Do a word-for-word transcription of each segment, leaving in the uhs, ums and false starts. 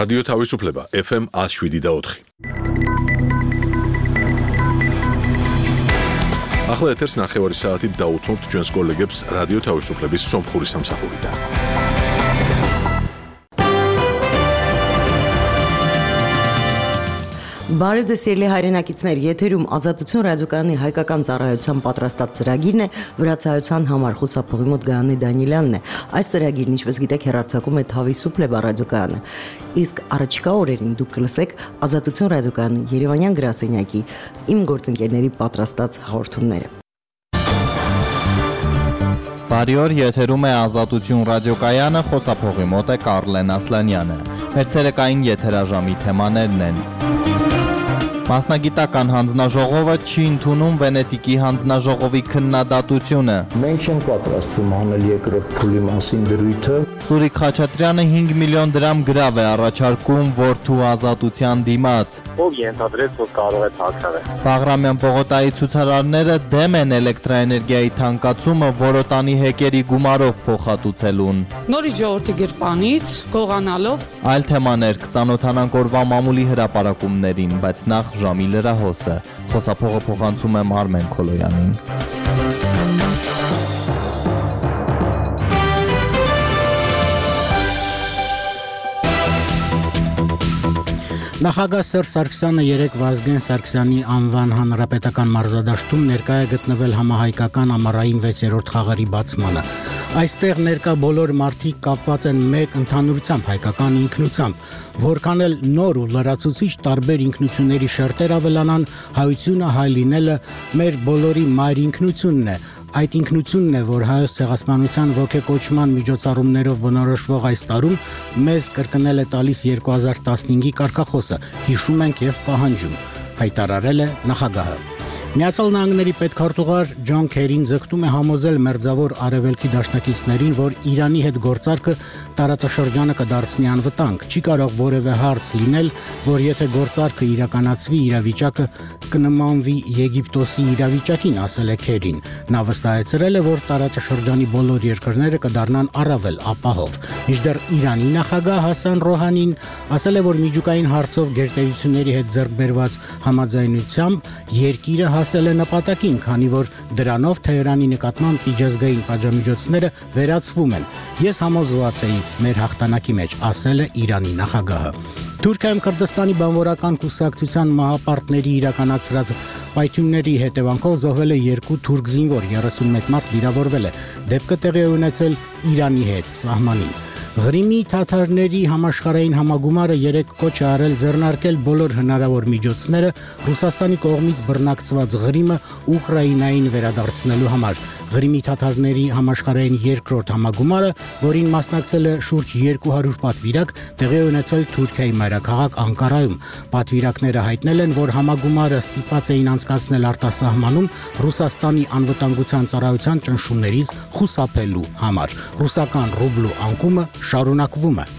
რადიო თავისუფლება ეფ ემ one oh seven და four. ახლა ეთერს ნახევარი საათით დაუთმობთ ჩვენს კოლეგებს რადიო თავისუფლების სომხური სამსახურიდან. Բարև ձեզ սիրելի հայրենակիցներ, եթերում Ազատություն ռադիոկայանի հայկական ծառայության պատրաստած ծրագիրն է, վրացայության համար խոսափողի մոտ Գայանե Դանիելյանն է։ Այս ծրագիրն, ինչպես գիտեք, հեռարձակում է Თავისუფლება ռադիոկայանը։ Իսկ առաջիկա օրերին դուք կլսեք Ազատություն ռադիոկայանի Երևանյան գրասենյակի իմ գործընկերների պատրաստած հաղորդումները։ Բարի օր, եթերում է Ազատություն ռադիոկայանը, խոսափողի մոտ է Կարլեն Ասլանյանը։ Մեր ցերեկային եթերաժամի թեմաներն են. Մասնագիտական հանձնաժողովը չի ընդունում Վենետիկի հանձնաժողովի քննադատությունը։ Մենք չենք պատրաստվում անել երկրորդ փուլի մասին դրույթը։ Սուրիկ Խաչատրյանը հինգ միլիոն դրամ գրավ է առաջարկում որդու ազատության դիմաց։ Ով ենթադրեց, որ կարող է թաքնվել։ Բաղրամյան պողոտայի ցուցարարները դեմ են էլեկտրաէներգիայի թանկացումը որոտանի հեկերի գումարով փոխհատուցելուն։ Նորից ժողովրդի գրպանից գողանալով Այլ թեմաներ կծանոթանանք օրվա մամուլի հրապարակումներին, բայց նախ ժամի լրահոսը։ Խոսափողը փոխանցում եմ Արմեն Քոլոյանին։ Նախագահ Սերժ Սարգսյանը երեկ Վազգեն Սարգսյանի անվան հանրապետական մարզադաշտում ներկա է գտնվել համահայկական ամառային վեցերորդ խաղերի բացմանը։ Այստեղ ներկա բոլոր մարդիկ կապված են մեկ ընդհանուրությամբ հայկական ինքնությամբ, որքան էլ նոր ու լրացուցիչ տարբեր ինքնությունների շերտեր ավելանան, հայությունը հայ լինելը մեր բոլորի մայր ինքնությունն է։ Այդ ինքնությունն է, որ հայոց ցեղասպանության ոգեկոչման միջոցառումներով բնորոշվող այս տարում մեզ կրկնել է տալիս երկու հազար տասնհինգի կարգախոսը, հիշում ենք եւ պահանջում, հայտարարել է նախագահը։ Միացյալ Նահանգների պետքարտուղար Ջոն Քերին ձգտում է համոզել մերձավոր արևելքի դաշնակիցներին, որ Իրանի հետ գործարքը տարածաշրջանը կդարձնի անվտանգ։ Չի կարող որևէ հարց լինել, որ եթե գործարքը իրականացվի, իրավիճակը կնմանվի Եգիպտոսի իրավիճակին, ասել է Քերին։ Նա վստահեցրել է, որ տարածաշրջանի բոլոր երկրները կդառնան առավել ապահով։ Մինչդեռ Իրանի նախագահ Հասան Ռոհանին ասել է, որ միջուկային հարցով գերտերությունների հետ ձեռք բերված համաձայնությամբ երկիրը հասել է նպատակին, քանի որ դրանով Թեհրանի նկատմամբ միջազգային պատժամիջոցները վերացվում են։ Ես համոզված էի մեր հաղթանակի մեջ, ասել է Իրանի նախագահը։ Թուրքիայում Քրդստանի բանվորական կուսակցության մահապարտների իրականացրած պայթյունների հետևանքով զոհվել է երկու թուրք զինվոր, երեսունմեկ մարդ վիրավորվել է։ Դեպքը տեղի է ունեցել Իրանի հետ սահմանին։ Ղրիմի թաթարների համաշխարհային համագումարը երեք կոչ է արել ձեռնարկել բոլոր հնարավոր միջոցները Ռուսաստանի կողմից բռնակցված Ղրիմը Ուկրաինային վերադարձնելու համար։ Ղրիմի թաթարների համաշխարհային երկրորդ համագումարը, որին մասնակցել է շուրջ երկու հարյուր պատվիրակ, տեղի է ունեցել Թուրքիայի մայրաքաղաք Անկարայում։ Պատվիրակները հայտնել են, որ համագումարը ստիպված էին անցկացնել արտասահմանում Ռուսաստանի անվտանգության ծառայության ճնշումներից խուսափելու համար։ Ռուսական ռուբլու անկումը շարունակվում է։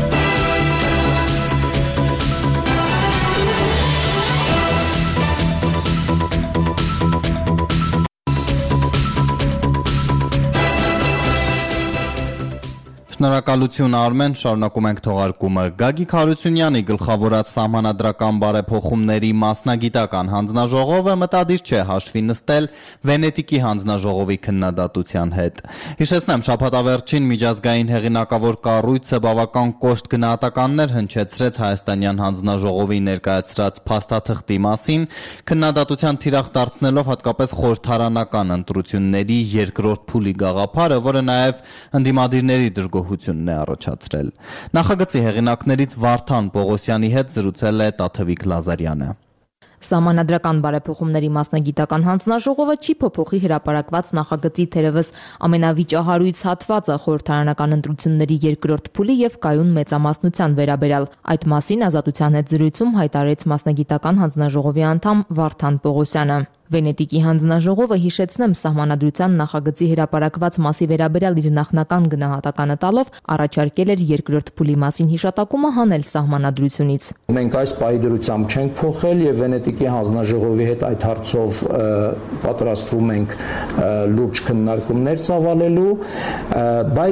Շնորհակալություն Արմեն, շարունակում ենք թողարկումը։ Գագիկ Հարությունյանի գլխավորած սահմանադրական բարեփոխումների մասնագիտական հանձնաժողովը մտադիր չէ հաշվի նստել Վենետիկի հանձնաժողովի քննադատության հետ։ Հիշեցնեմ, շաբաթավերջին միջազգային հեղինակավոր կառույցը բավական կոշտ գնահատականներ հնչեցրեց հայաստանյան հանձնաժողովի ներկայացրած փաստաթղթի մասին, քննադատության թիրախ դարձնելով հատկապես խորհրդարանական ընտրությունների երկրորդ փուլի գաղափարը, որը նաև ընդդիմադիրների դժգոհ է առաջացրել։ Նախագծի հեղինակներից Վարդան Պողոսյանի հետ զրուցել է Տաթևիկ Լազարյանը։ Սահմանադրական բարեփոխումների մասնագիտական հանձնաժողովը չի փոփոխի հրապարակված նախագծի թերևս ամենավիճահարույց հատվածը խորհրդարանական ընտրությունների երկրորդ փուլի եւ կայուն մեծամասնության վերաբերյալ։ Այդ մասին Ազատության հետ զրույցում հայտարարեց մասնագիտական հանձնաժողովի անդամ Վարդան Պողոսյանը։ Վենետիկի հանձնաժողովը, հիշեցնեմ, սահմանադրության նախագծի հրապարակված մասի վերաբերյալ իր նախնական գնահատականը տալով առաջարկել էր երկրորդ փուլի մասին հիշատակումը հանել սահմանադրությունից։ Մենք այս պայդրությամբ չենք փոխել եւ Վենետիկի հանձնաժողովի հետ այդ հարցով պատրաստվում ենք լուրջ քննարկումներ ծավալելու, բայց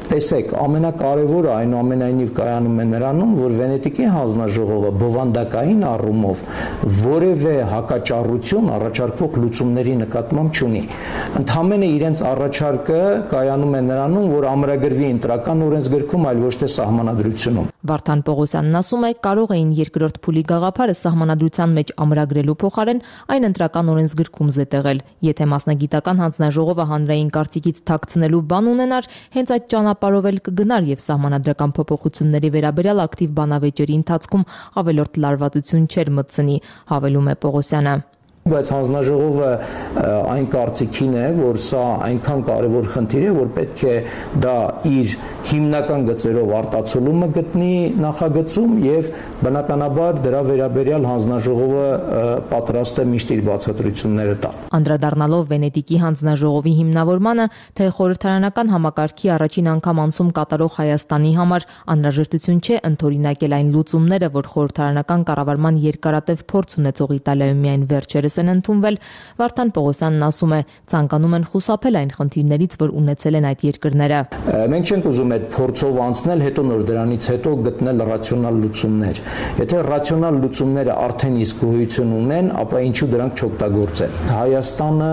Տեսեք, ամենակարևորը այնուամենայնիվ կայանում է նրանում, որ Վենետիկի հանձնաժողովը բովանդակային առումով որևէ հակաճառություն առաջարկվող լուծումների նկատմամբ չունի։ Ընդհանրապես իրենց առաջարկը կայանում է նրանում, որ ամրագրվի ընտրական օրենսգրքում, այլ ոչ թե սահմանադրությունում։ Վարդան Պողոսյանն ասում է, կարող էին երկրորդ փուլի գաղափարը սահմանադրության մեջ ամրագրելու փոխարեն այն ընտրական օրենսգրքում զետեղել։ Եթե մասնագիտական հանձնաժողովը հանրային կարծիքից թաքցնելու բան ունենար, հենց այդ ճանապարհով էլ կգնար եւ սահմանադրական փոփոխությունների վերաբերյալ ակտիվ բանավեճերի ընթացքում ավելորդ լարվածություն չէր մտցնի, հավելում է Պողոսյանը։ Բայց հանձնաժողովը այն կարծիքին է, որ սա այնքան կարևոր խնդիր է, որ պետք է դա իր հիմնական գծերով արտացոլումը գտնի նախագծում եւ բնականաբար դրա վերաբերյալ հանձնաժողովը պատրաստ է միշտ իր բացատրությունները տալ։ Անդրադառնալով Վենետիկի հանձնաժողովի հիմնավորմանը, թե խորհրդարանական համակարգի առաջին անգամ անցում կատարող Հայաստանի համար անհրաժեշտություն չէ ընդօրինակել այն լուծումները, որ խորհրդարանական կառավարման երկարատև փորձ ունեցող Իտալիայում միայն վերջերս են ընդունվել, Վարդան Պողոսյանն ասում է, ցանկանում են խուսափել այն խնդիրներից, որ ունեցել են այդ երկրները։ Մենք չենք ուզում այդ փորձով անցնել, հետո նոր դրանից հետո գտնել ռացիոնալ լուծումներ։ Եթե ռացիոնալ լուծումները արդեն իսկ գոյություն ունեն, ապա ինչու դրանք չօգտագործել։ Հայաստանը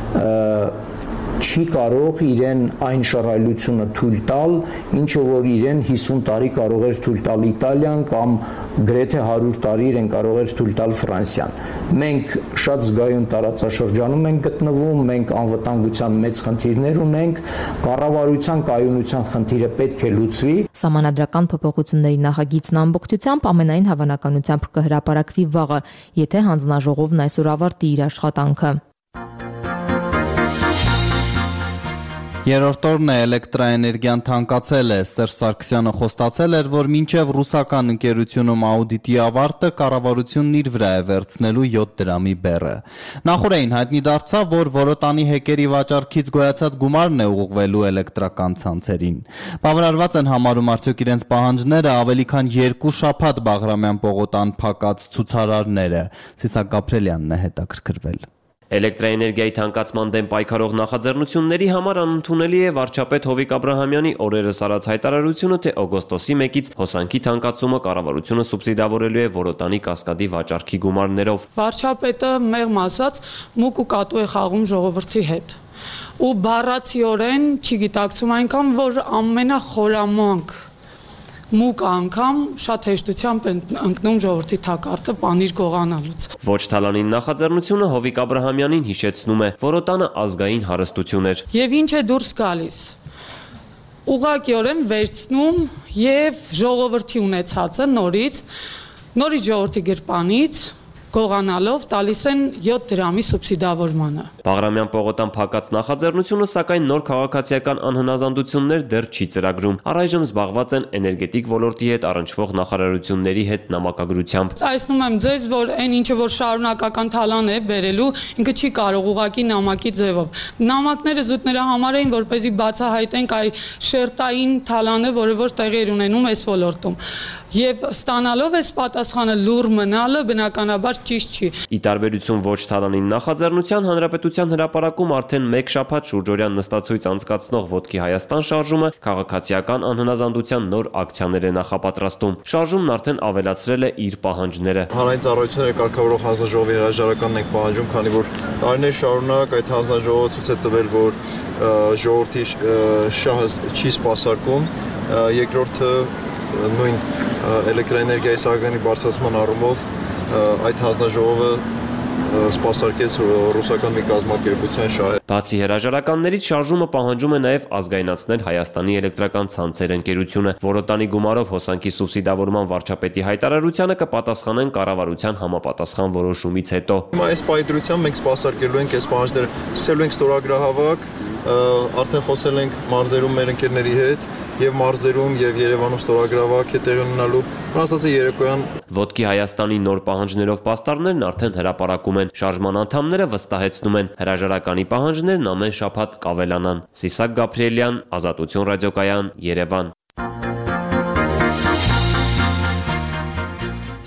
չի կարող իրեն այն շռայլությունը թույլ տալ, ինչը որ իրեն հիսուն տարի կարող էր թույլ տալ Իտալիան կամ գրեթե հարյուր տարի իրեն կարող էր թույլ տալ Ֆրանսիան։ Մենք շատ զգայուն տարածաշրջանում ենք գտնվում, մենք անվտանգության մեծ խնդիրներ ունենք, կառավարության կայունության խնդիրը պետք է լուծվի։ Սահմանադրական փոփոխությունների նախագիծն ամբողջությամբ ամենայն հավանականությամբ կհրապարակվի վաղը, եթե հանձնաժողովն այսօր ավարտի իր աշխատանքը։ Երրորդ օրն է էլեկտրաէներգիան թանկացել է։ Սերժ Սարգսյանը խոստացել էր, որ մինչև ռուսական ընկերությունում աուդիտի ավարտը կառավարությունն իր վրա է վերցնելու յոթ դրամի բեռը։ Նախորդին հայտնի դարձավ, որ Որոտանի հեկերի վաճառքից գոյացած գումարն է ուղղվելու էլեկտրական ցանցերին։ Բավարարված են համարում արդյոք իրենց պահանջները ավելի քան երկու շաբաթ Բաղրամյան պողոտան փակած ցուցարարները։ Սիսակ Գաբրելյանն է հետաքրքրվել։ Էլեկտրաէներգիայի թանկացման դեմ պայքարող նախաձեռնությունների համար անընդունելի է վարչապետ Հովիկ Աբրահամյանի օրերս արած հայտարարությունը, թե օգոստոսի մեկից հոսանքի թանկացումը կառավարությունը սուբսիդավորելու է Որոտանի կասկադի վաճառքի գումարներով։ Վարչապետը մեղմ ասած մուկ ու կատու է խաղում ժողովրդի հետ։ Ու բառացիորեն չի գիտակցում այնքան, որ ամենախորամանկ մուկ անգամ շատ հեշտությամբ են ընկնում ժողովրդի թակարդը պանիր գողանալուց։ Ոչ թալանին նախաձեռնությունը Հովիկ Աբրահամյանին հիշեցնում է, Որոտանը ազգային հարստություն էր։ Եվ ինչ է դուրս գալիս։ Ուղղակիորեն վերցնում եւ ժողովրդի ունեցածը նորից, նորից ժողովրդի գրպանից գողանալով տալիս են յոթ դրամի սուբսիդավորմանը։ Բաղրամյան պողոտան փակած նախաձեռնությունը սակայն նոր քաղաքացիական անհնազանդություններ դեռ չի ծրագրում։ Առայժմ զբաղված են էներգետիկ ոլորտի հետ առնչվող նախարարությունների հետ նամակագրությամբ։ Տեսնում եմ ձեզ, որ այն ինչը որ շարունակական թալան է բերելու, ինքը չի կարող ուղակի նամակի ձևով։ Նամակները զուտները համար էին, որպեսզի բացահայտենք այ շերտային թալանը, որը որ տեղի էր ունենում այս ոլորտում։ Եվ ստանալով այս պատասխանը լուր մնալը բնականաբար ճիշտ չի։ Ի տարբերություն ոչ թալանին նախաձեռնության, Հանրապետության հրապարակում արդեն մեկ շաբաթ շուրջօրյա նստածույց անցկացնող Ոտքի Հայաստան շարժումը քաղաքացիական անհնազանդության նոր ակցիաներ է նախապատրաստում։ Շարժումն արդեն ավելացրել է իր պահանջները։ Հանրային ծառայությունները կարգավորող հանձնաժողովի հրաժարականն ենք պահանջում, քանի որ տարիներ շարունակ այդ հանձնաժողովը ցույց է տվել, որ ժողովրդի շահը չի սպասարկում։ Երկրորդը նույն էլեկտրաէներգիայի սահմանի բարձրացման առումով այդ հանձնաժողովը սպասարկեց ռուսական մի կազմակերպության շահեր։ Բացի հրաժարականներից շարժումը պահանջում է նաև ազգայնացնել Հայաստանի էլեկտրական ցանցեր ընկերությունը։ Որոտանի գումարով հոսանքի սուբսիդավորման վարչապետի հայտարարությանը կպատասխանեն կառավարության համապատասխան որոշումից հետո։ Հիմա այս պայծրությամբ մենք սպասարկելու ենք այս պահանջները, սկսելու ենք ստորագրահավաք, արդեն խոսել ենք մարզերում մեր ընկերների հետ եւ մարզերում եւ Երևանում ստորագրավակ է տեղի ունենալու։ Մնացածը երեկոյան Ոտքի Հայաստանի նոր պահանջներով պաստառներն արդեն հրապարակում են։ Շարժման անդամները վստահեցնում են, հրաժարականի պահանջներն ամեն շաբաթ կավելանան։ Սիսակ Գաբրելյան, Ազատություն ռադիոկայան, Երևան։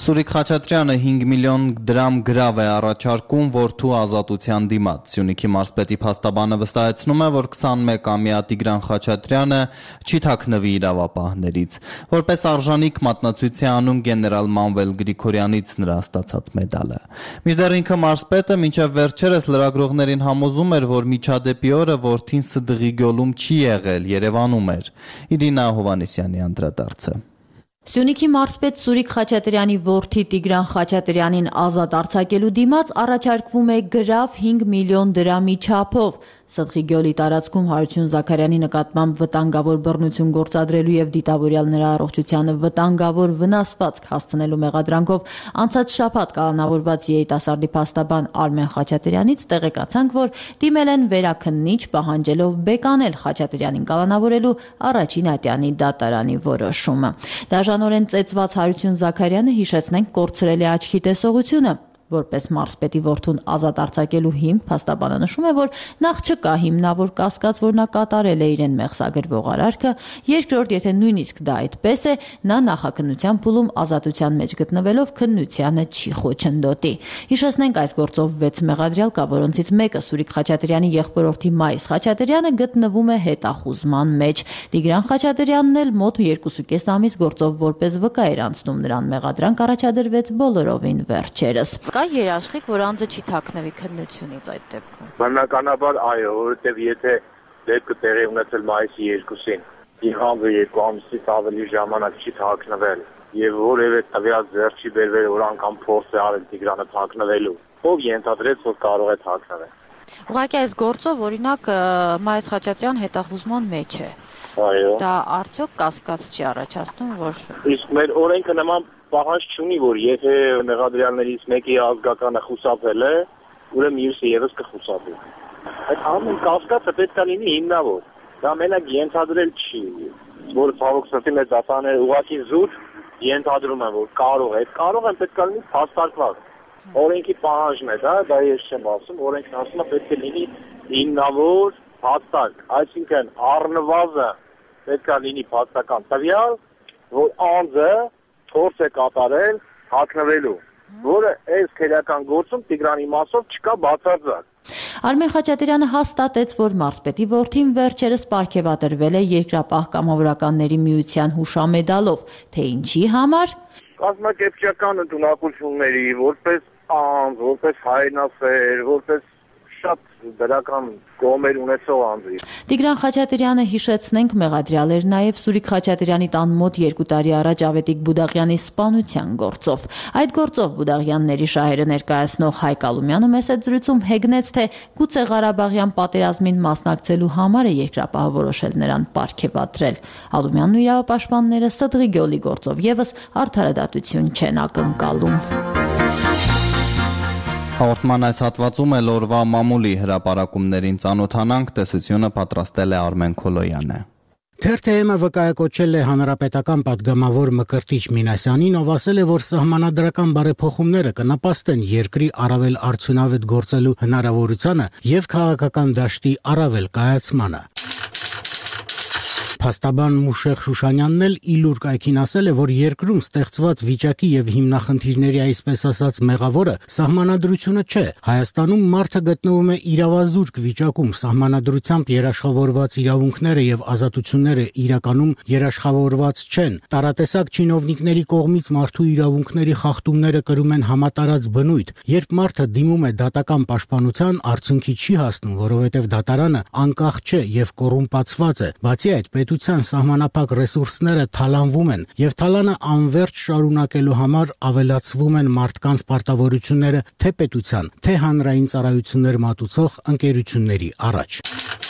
Սուրիկ Խաչատրյանը հինգ միլիոն դրամ գրավ է առաջարկում որդու ազատության դիմաց։ Սյունիքի մարզպետի փաստաբանը վստահեցնում է, որ քսանմեկամյա Տիգրան Խաչատրյանը չի թաքնվի իրավապահներից։ Որպես արժանիք մատնացույց է անում գեներալ Մանվել Գրիգորյանից նրա ստացած մեդալը։ Մինչդեռ ինքը մարզպետը մինչև վերջերս լրագրողներին համոզում էր, որ միջադեպի օրը որդին Սդղի գյուղում չի եղել, Երևանում էր։ Իրինա Հովանեսյանի անդրադարձը։ Սյունիքի մարզպետ Սուրիկ Խաչատրյանի որդի Տիգրան Խաչատրյանին ազատ արձակելու դիմաց առաջարկվում է գրավ հինգ միլիոն դրամի չափով։ Սդղի գյուղի տարածքում Հարություն Զաքարյանի նկատմամբ վտանգավոր բռնություն գործադրելու եւ դիտավորյալ նրա առողջությանը վտանգավոր վնասվածք հասցնելու մեղադրանքով անցած շաբաթ կալանավորված երիտասարդի փաստաբան Արմեն Խաչատրյանից տեղեկացանք, որ դիմել են վերաքննիչ պահանջելով բեկանել Խաչատրյանին կալանավորելու առաջին ատյանի դատարանի որոշումը։ Դաժանորեն ծեծված Հարություն Զաքարյանը, հիշեցնենք, կորցրել է աչքի տեսողությունը։ Որպես մարզպետի որդուն ազատ արձակելու հիմք փաստաբանը նշում է, որ նախ չկա հիմնավոր կասկած, որ նա կատարել է իրեն մեղսագրվող արարքը, երկրորդ, եթե նույնիսկ դա այդպես է, նա նախաքննության փուլում ազատության մեջ գտնվելով քննությանը չի խոչընդոտի։ Հիշեցնենք, այս գործով վեց մեղադրյալ կա, որոնցից մեկը Սուրիկ Խաչատրյանի եղբորորդի Մայիս Խաչատրյանը գտնվում է հետախուզման մեջ։ Տիգրան Խաչատրյանն էլ մոտ երկուսուկես ամիս գործով որպես վկա էր անցնում, նրան մեղադրանք առաջադրվեց բոլորովին վերջերս։ Երաշխիք, որ անձը չի թաքնվի քննությունից այդ դեպքում։ Բնականաբար այո, որովհետև եթե դեպքը տեղի ունեցել մայիսի երկուսին, եւ անձը երկու ամսից ավելի ժամանակ չի թաքնվել, եւ որևէ տվյալ ձեռք չի բերվել, որ անգամ փորձ է արել Տիգրանը թաքնվելու, ով ենթադրեց, որ կարող է թաքնվել։ Ուղղակի այս գործով, օրինակ, Մայիս Խաչատրյան հետախուզման մեջ է։ Այո։ Դա արդյոք կասկած չի առաջացնում, որ իսկ մեր օրենքը նման պահանջ չունի, որ եթե մեղադրյալներից մեկի ազգականը խուսափել է, ուրեմն մյուսը եւս կխուսափի։ Այդ ամեն կասկածը պետք է լինի հիմնավոր։ Դա մենակ ենթադրել չի, որ ցավոք սրտի մեծ ասաներ ուղղակի զուտ ենթադրում են, որ կարող է, կարող են պետք է լինի փաստարկված։ Օրենքի պահանջն է դա, դա ես չեմ ասում, օրենքն ասում է պետք է լինի հիմնավոր փաստարկ, այսինքն առնվազն պետք է լինի փաստական տվյալ, որ անձը փորձ է կատարել հագնվելու, որը այս քերական գործում Տիգրանի մասով չկա բացարձակ։ Արմեն Խաչատրյանը հաստատեց, որ մարզպետի որդին վերջերս պարգևատրվել է երկրապահ կամավորականների միության հուշամեդալով, թե ինչի համար։ Կազմակերպչական ընդունակությունների, որպես անձ, որպես հայրենասեր, որպես շատ դրական կողմեր ունեցող անձի։ Տիգրան Խաչատրյանը, հիշեցնենք, մեղադրյալ էր նաև Սուրիկ Խաչատրյանի տան մոտ երկու տարի առաջ Ավետիք Բուդաղյանի սպանության գործով։ Այդ գործով Բուդաղյանների շահերը ներկայացնող Հայկ Ալումյանը մեծ զրույցում հեգնեց, թե գուցե Ղարաբաղյան պատերազմին մասնակցելու համար է երկրապահը որոշել նրան պարգևատրել։ Ալումյանն ու իրավապաշտպանները Սդղի գյուղի գործով եւս արդարադատություն չեն ակնկալում։ Հաղորդման այս հատվածում էլ օրվա մամուլի հրապարակումներին ծանոթանանք, տեսությունը պատրաստել է Արմեն Քոլոյանը։ Թերթ-ը վկայակոչել է հանրապետական պատգամավոր Մկրտիչ Մինասյանին, ով ասել է, որ սահմանադրական բարեփոխումները կնպաստեն երկրի առավել արդյունավետ գործելու հնարավորությանը եւ քաղաքական դաշտի առավել կայացմանը։ Փաստաբան Մուշեղ Շուշանյանն էլ իլուր կայքին ասել է, որ երկրում ստեղծված վիճակի եւ հիմնախնդիրների այսպես ասած մեղավորը սահմանադրությունը չէ։ Հայաստանում մարդը գտնվում է իրավազուրկ վիճակում, սահմանադրությամբ երաշխավորված իրավունքները եւ ազատությունները իրականում երաշխավորված չեն։ Տարատեսակ չինովնիկների կողմից մարդու իրավունքների խախտումները կրում են համատարած բնույթ։ Երբ մարդը դիմում է դատական պաշտպանության, արդյունքի չի հասնում, որովհետեւ դատարանը անկախ չէ եւ կոռումպացված է։ Բացի այդ, պետության սահմանափակ ռեսուրսները թալանվում են եւ թալանը անվերջ շարունակելու համար ավելացվում են մարդկանց պարտավորությունները թե պետության, թե հանրային ծառայություններ մատուցող ընկերությունների առաջ։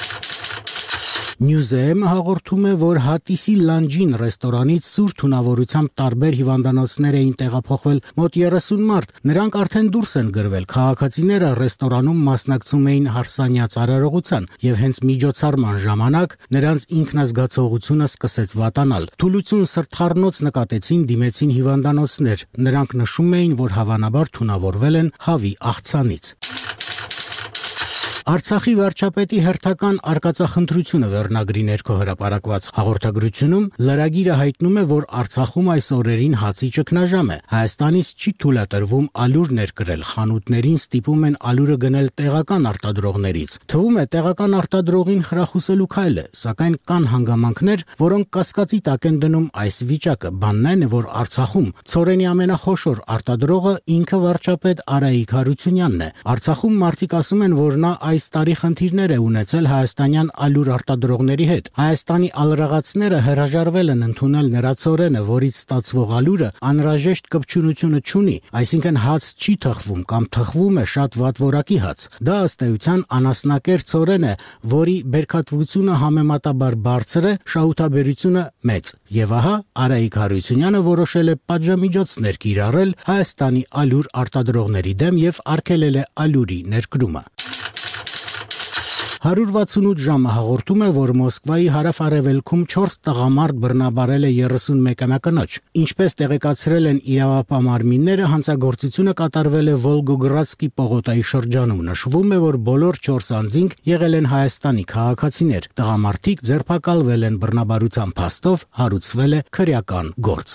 Նյուզեը հաղորդում է, որ Հատիսի Լանջին ռեստորանից սուր թունավորությամբ տարբեր հիվանդանոցներ էին տեղափոխվել մոտ երեսուն մարդ։ Նրանք արդեն դուրս են գրվել։ Քաղաքացիները ռեստորանում մասնակցում էին հարսանյաց արարողության եւ հենց միջոցառման ժամանակ նրանց ինքնազգացողությունը սկսեց վատանալ։ Թուլություն սրտխառնոց նկատեցին, դիմեցին հիվանդանոցներ։ Նրանք նշում էին, որ հավանաբար թունավորվել են հավի աղցանից։ Արցախի վարչապետի հերթական արկածախնդրությունը վերնագրի ներքո հրապարակված հաղորդագրությունում լրագիրը հայտնում է, որ Արցախում այս օրերին հացի ճգնաժամ է։ Հայաստանից չի թույլատրվում ալյուր ներկրել, խանութներին ստիպում են ալյուրը գնել տեղական արտադրողներից։ Թվում է տեղական արտադրողին խրախուսելու քայլ է, սակայն կան հանգամանքներ, որոնք կասկածի տակ են դնում այս վիճակը։ Բանն այն է, որ Արցախում ցորենի ամենախոշոր արտադրողը ինքը վարչապետ Արայիկ Հարությունյանն է։ Արցախում մարդիկ ասում են, որ նա այս տարի խնդիրներ է ունեցել հայաստանյան ալյուր արտադրողների հետ։ Հայաստանի ալրաղացները հրաժարվել են ընդունել նրա ցորենը, որից ստացվող ալյուրը անհրաժեշտ կպչունությունը չունի, այսինքն հաց չի թխվում կամ թխվում է շատ վատ որակի հաց։ Դա ըստ էության անասնակեր ցորեն է, որի բերքատվությունը համեմատաբար բարձր է, շահութաբերությունը մեծ։ Եվ ահա Արայիկ Հարությունյանը որոշել է պատժամիջոցներ կիրառել Հայաստանի ալյուր արտադրողների դեմ եւ արգելել է ալյուրի ներկրումը։ հարյուր վաթսունութ ժամը հաղորդում է, որ Մոսկվայի հարավ-արևելքում չորս տղամարդ բռնաբարել է երեսունմեկամյա կնոջ։ Ինչպես տեղեկացրել են իրավապահ հանցագործությունը կատարվել է Վոլգոգրադսկի պողոտայի շրջանում։ Նշվում է, որ բոլոր չորս անձինք եղել են Հայաստանի քաղաքացիներ։ Տղամարդիկ ձերբակալվել են բռնաբարության փաստով, հարուցվել է քրեական գործ։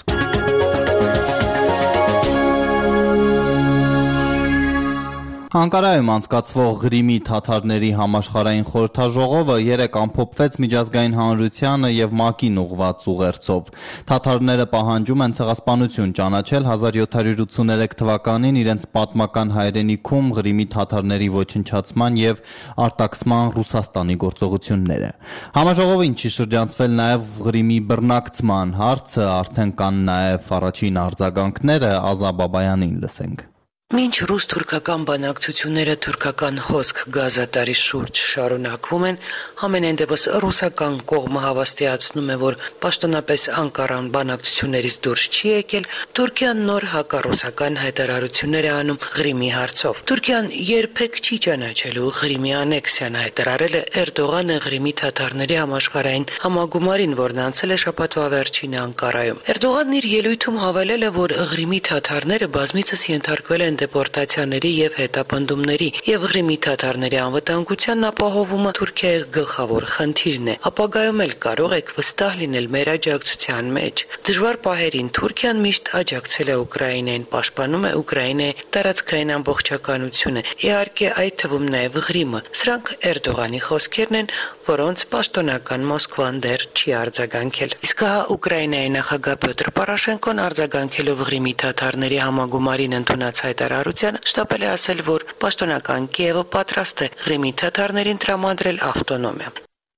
Անկարայում անցկացվող Ղրիմի թաթարների համաշխարհային խորհրդաժողովը երեկ ամփոփվեց միջազգային հանրությանը եւ ՄԱԿ-ին ուղղված ուղերձով։ Թաթարները պահանջում են ցեղասպանություն ճանաչել հազար յոթ հարյուր ութսուներեք թվականին իրենց պատմական հայրենիքում Ղրիմի թաթարների ոչնչացման եւ արտաքսման Ռուսաստանի գործողությունները։ Համաժողովին չի շրջանցվել նաեւ Ղրիմի բռնակցման հարցը, արդեն կան նաեւ առաջին արձագանքները, Ազա Բաբայանին լսենք։ Մինչ ռուս-թուրքական բանակցությունները թուրքական հոսք գազատարի շուրջ շարունակվում են, համենայն դեպս ռուսական կողմը հավաստիացնում է, որ պաշտոնապես Անկարան բանակցություններից դուրս չի եկել, Թուրքիան նոր հակառուսական հայտարարություններ է անում Ղրիմի հարցով։ Թուրքիան երբեք չի ճանաչելու Ղրիմի անեքսիան, հայտարարել է Էրդողանը Ղրիմի թաթարների համաշխարհային համագումարին, որն անցել է շաբաթվա վերջին Անկարայում։ Էրդողանն իր ելույթում հավելել է, որ Ղրիմի թաթարները բազմիցս ենթարկվել են դեպորտացիաների եւ հետապնդումների եւ Ղրիմի թաթարների անվտանգության ապահովումը Թուրքիայի գլխավոր խնդիրն է։ Ապագայում էլ կարող եք վստահ լինել մեր աջակցության մեջ։ Դժվար պահերին Թուրքիան միշտ աջակցել է Ուկրաինային, պաշտպանում է Ուկրաինայի տարածքային ամբողջականությունը, իհարկե այդ թվում նաեւ Ղրիմը։ Սրանք Էրդողանի խոսքերն են, որոնց պաշտոնական Մոսկվան դեռ չի արձագանքել։ Իսկ հա Ուկրաինայի նախագահ Պյոտր Պորոշենկոն արձագանքելով Ղրիմի թաթարների համագումարին ընդունած հայտարարության շտապել է ասել, որ պաշտոնական Կիևը պատրաստ է Ղրիմի թաթարներին տրամադրել ավտոնոմիա։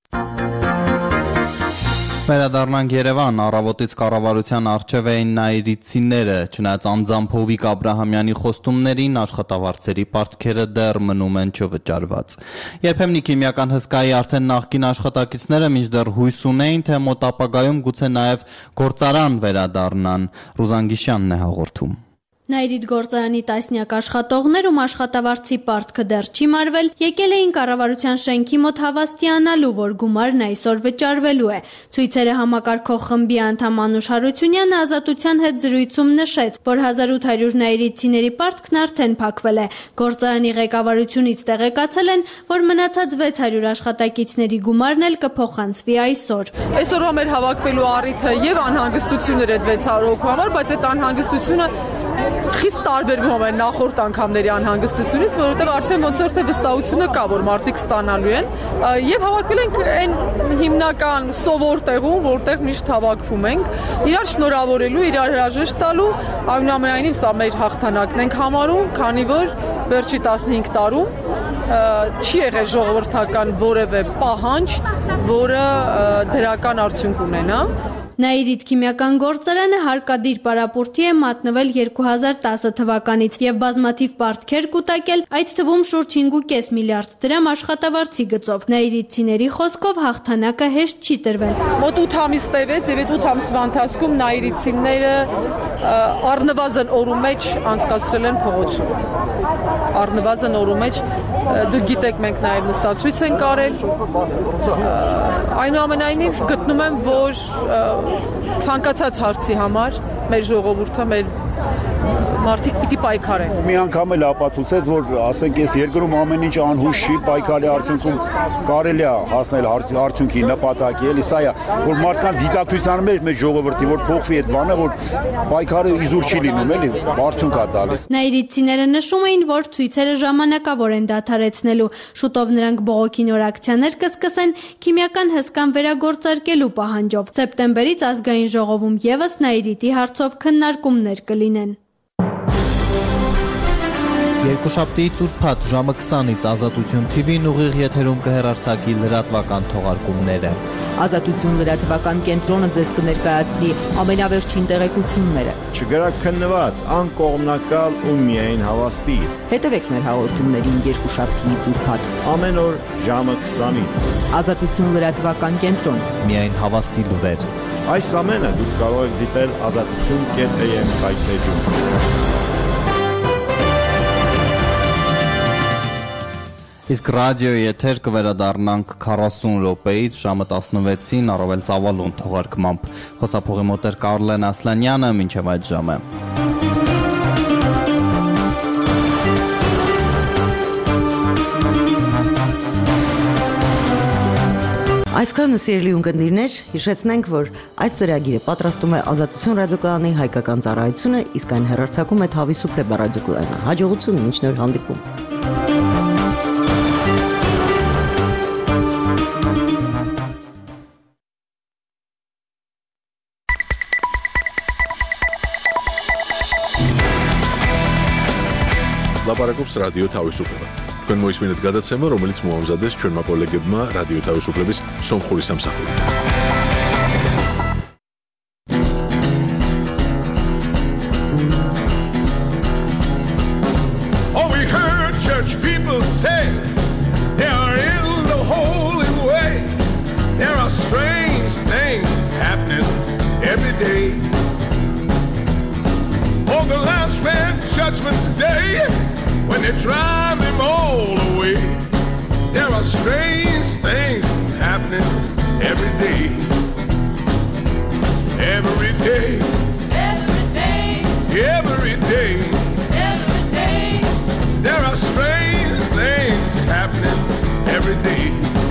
Վերադառնանք Երևան, առավոտից կառավարության առջև էին նայիրիցիները, չնայած անձամբ Հովիկ Աբրահամյանի խոստումներին աշխատավարձերի պարտքերը դեռ մնում են չվճարված։ Երբեմնի քիմիական հսկայի արդեն նախկին աշխատակիցները մինչդեռ հույս ունեին, թե մոտ ապագայում գուցե նաև գործարան վերադառնան։ Ռուզան Գիշյանն է հաղորդում։ Նայիրիդ գործարանի տասնյակ աշխատողներ, ում աշխատավարձի պարտքը դեռ չի մարվել, եկել էին կառավարության շենքի մոտ հավաստիանալու, որ գումարն այսօր վճարվելու է։ Ցույցերը համակարգող խմբի անդամ Անուշ Հարությունյանը Ազատության հետ զրույցում նշեց, որ հազար ութ հարյուր նայիրիցիների պարտքն արդեն փակվել է։ Գործարանի ղեկավարությունից տեղեկացել են, որ մնացած վեց հարյուր աշխատակիցների գումարն էլ կփոխանցվի այսօր։ Այսօրվա մեր հավաքվելու առիթը եւ անհանգստություններ այդ վեց հարյուր հոգու համար, բայց այդ անհանգստությունը խիստ տարբերվում է նախորդ անգամների անհանգստությունից, որովհետև արդեն ոնց որ թե վստահությունը կա, որ մարդիկ ստանալու են, եւ հավաքվել ենք այն հիմնական սովոր տեղում, որտեղ միշտ հավաքվում ենք, իրար շնորհավորելու, իրար հրաժեշտ տալու, այնուամենայնիվ սա մեր հաղթանակն ենք համարում, քանի որ վերջի տասնհինգ տարում չի եղել ժողովրդական որևէ պահանջ, որը դրական արդյունք ունենա։ Նայիրիդ քիմիական գործարանը հարկադիր պարապորտի է մատնվել երկու հազար տասը թվականից եւ բազմաթիվ պարտքեր կուտակել, այդ թվում շուրջ հինգ ու կես միլիարդ դրամ աշխատավարձի գծով։ Նայիրիդցիների խոսքով հաղթանակը հեշտ չի տրվել։ Մոտ ութ ամիս տևեց եւ այդ ութ ամսվա ընթացքում նայիրիդցիները առնվազն օրու մեջ անցկացրել են փողոցում։ Առնվազն օրու մեջ դուք գիտեք, մենք նաեւ նստացույց ենք արել։ Այնուամենայնիվ գտնում եմ, որ ցանկացած հարցի համար մեր ժողովուրդը, մեր մարդիկ պիտի պայքարեն։ Մի անգամ էլ ապացուցեց, որ ասենք այս երկրում ամեն ինչ անհուշ չի, պայքարի արդյունքում կարելի է հասնել արդյունքի նպատակի, էլի սա է, որ մարդկանց գիտակցության մեջ մեր ժողովրդի որ փոխվի այդ բանը, որ պայքարը իզուր չի լինում, էլի արդյունք է տալիս։ Նաիրիտցիները նշում էին, որ ցույցերը ժամանակավոր են դադարեցնելու, շուտով նրանք բողոքի նոր ակցիաներ կսկսեն քիմիական հսկան վերագործարկելու պահանջով։ Սեպտեմբերից ազգային ժողովում եւս Նաիրիտի հարցով քննարկումներ կլինեն։ Երկուշաբթի ծուրփաթ ժամը քսանից Ազատություն Թի Վին ուղիղ եթերում կհեռարձակի լրատվական թողարկումները։ Ազատություն լրատվական կենտրոնը ձեզ կներկայացնի ամենավերջին տեղեկությունները։ Չգրակ քննված, անկողմնակալ ու միայն հավաստի։ Հետևեք մեր հաղորդումներին երկուշաբթի ծուրփաթ ամեն օր ժամը քսանից։ Ազատություն լրատվական կենտրոն։ Միայն հավաստի լուրեր։ Այս ամենը դուք կարող եք դիտել ազատություն կետ էյ էմ հայթեջում։ Իսկ ռադիոյի եթեր կվերադառնանք քառասուն րոպեից ժամը տասնվեցին առավել ծավալուն թողարկմամբ։ Խոսափողի մոտ էր Կարլեն Ասլանյանը, մինչև այդ ժամը։ Այսքանը սիրելի ունկնդիրներ, հիշեցնենք, որ այս ծրագիրը պատրաստում է Ազատություն ռադիոկայանի հայկական ծառայությունը, իսկ այն հեռարձակում է Թավիսուփլե ռադիոկայանը։ Հաջողություն, մինչ նոր հանդիպում։ Լապարակობს ռադիո Թավիսուփլը։ Თქვენ მოისმინეთ გადაცემა, რომელიც მოამზადეს ჩვენმა კოლეგებმა რადიო თავისუფლების სომხური სამსახური. Oh, we heard church people say they are in the holy way. There are strange things happening every day. On the last red judgment day, when they drive them all away, there are strange things happening every day. Every day. Every day. Every day. Every day. There are strange things happening every day.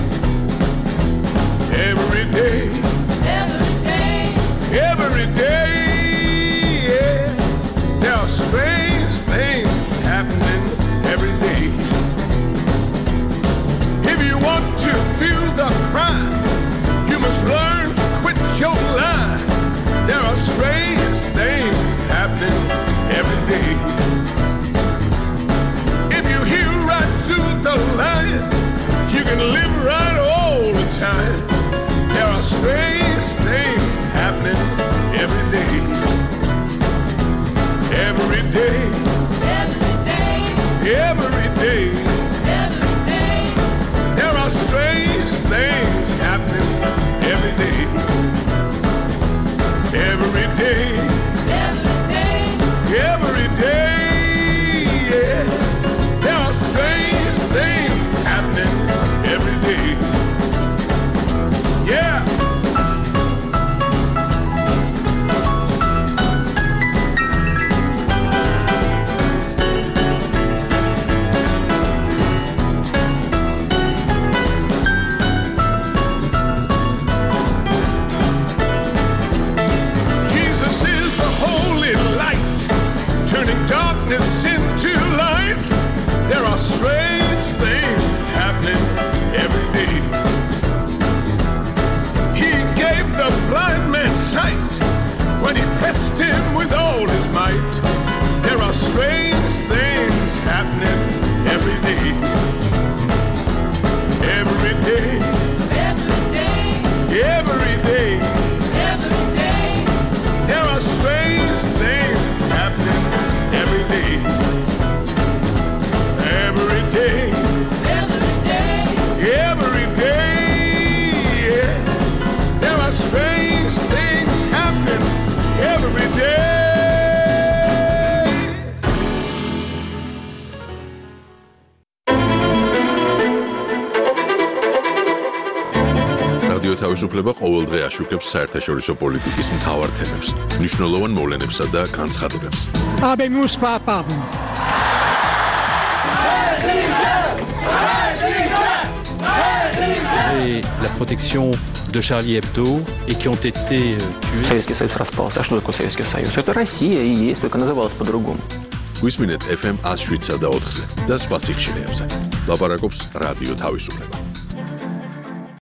Every day. Every day. Every day. Yeah. There are strange things happening every day. If you want to feel the crime, you must learn to quit your lie. There are strange things happening every day. If you hear right through the line, you can live right all the time. There are strange things happening every day. Every day. Every day. Every day. Every day. There are strange things happening every day. Every day. Every day. Every day. Yeah. There are strange things happening every day. Yeah. Darkness into light. There are strange things happening every day. He gave the blind man sight when he pressed him with all his might. There are strange things happening every day. Every day. Every day. Every day. Every day. There are strange things happening every day. Every day. Every day. Every day. Yeah. There are strange things happening every day. რადიო თავისუფლება ყოველდღე აშუქებს საერთაშორისო პოლიტიკის მთავარ თემებს, მნიშვნელოვან მოვლენებსა და განცხადებებს. Habemus papam. Et la protection de Charlie Hebdo et qui ont été tués. Советский Союз распался. А что такое Советский Союз? Это Россия и есть, только называлась по-другому. Გვისმინეთ ეფ ემ one oh seven და ოთხზე და სხვა სიხშირეებზე. ლაპარაკობს რადიო თავისუფლება.